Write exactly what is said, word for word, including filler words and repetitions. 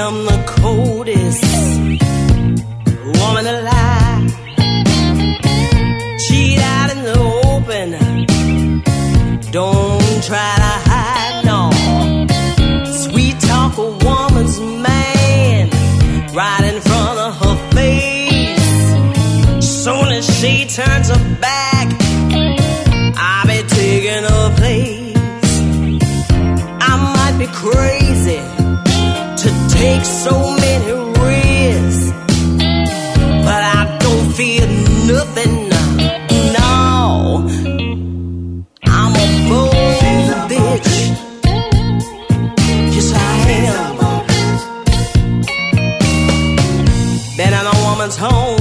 am the coldest woman alive. Cheat out in the open, don't try to hide, no. Sweet talk a woman's man right in front of her face. Soon as she turns her back, I'll be taking her place. I might be crazy to take so many risks, but I don't fear nothing, no. I'm a bold bitch, yes I am. Been in a woman's home